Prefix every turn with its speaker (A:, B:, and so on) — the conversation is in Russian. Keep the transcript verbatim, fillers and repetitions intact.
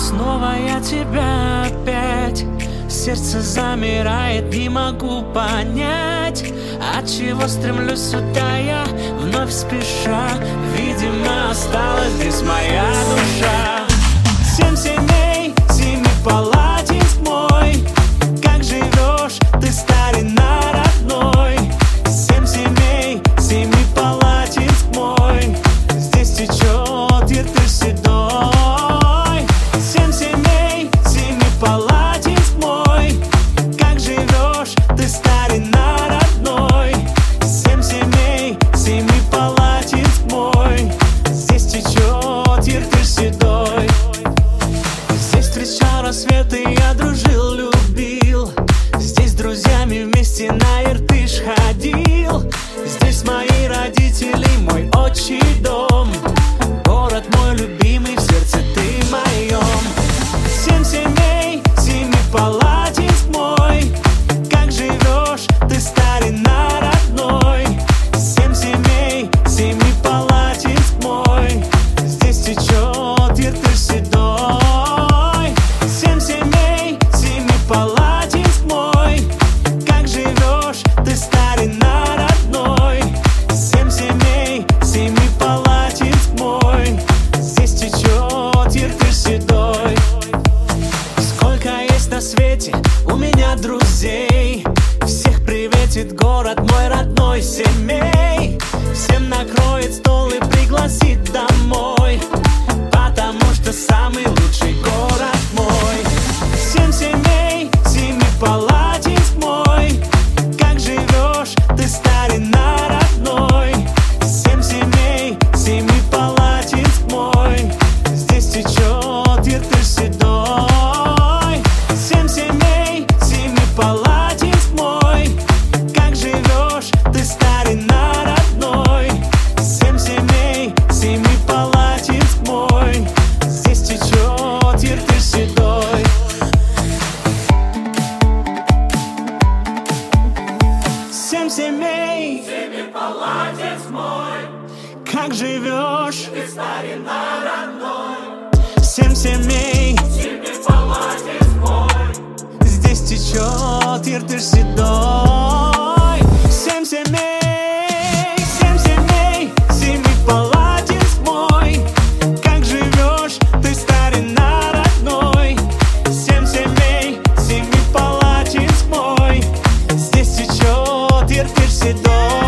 A: снова я тебя опять. Сердце замирает, не могу понять, от чего стремлюсь сюда я вновь спеша. Видимо, осталась здесь моя душа. Семь семей, семи палатинск мой. Как живешь ты, старина родной? Семь семей, семи палатинск мой. Здесь течет Иртыш седой. Семь семей, семи палатинск мой. Как живешь ты, старина родной? Семь семей, семи палатинск мой. Здесь течет Иртыш седой. Здесь встречал рассветы, я дружил, любил. Здесь с друзьями вместе на Иртыш ходил. Здесь мои родители, мой отчий дом. Город мой любимый, в сердце ты моем. Семь семей, семи палатинск мой. Как живешь ты, старина родной? Семь семей, семи палатинск мой. Здесь течет Иртыш седой. Семь семей, семи палатинск мой. Как живешь ты, старина родной? Семь семей, семи палатинск мой. Здесь течет Иртыш седой. Сколько есть на свете у меня друзей, всех приветит город мой родной. Семей всем накроет стол и пригласит домой, потому что самый лучший город мой. Семь семей, семи палатинск мой. Как живешь ты, старина родной? Семь семей, семи палатинск мой. Здесь течет Иртыш седой. Семь семей, семи палатинск мой. Как живешь ты, старина родной? Семь семей, семи палатинск мой. Здесь течет Иртыш седой. Семь семей,
B: Семи палатинск мой.
A: как живешь?
B: Ты, старина родной.
A: Семь семей,
B: Семи палатинск мой.
A: здесь течет Иртыш седой. Семь семей, семь семей, семи палатинск мой. Как живешь ты, старина родной? Семь семей, семи палатинск мой. Здесь течет Иртыш седой.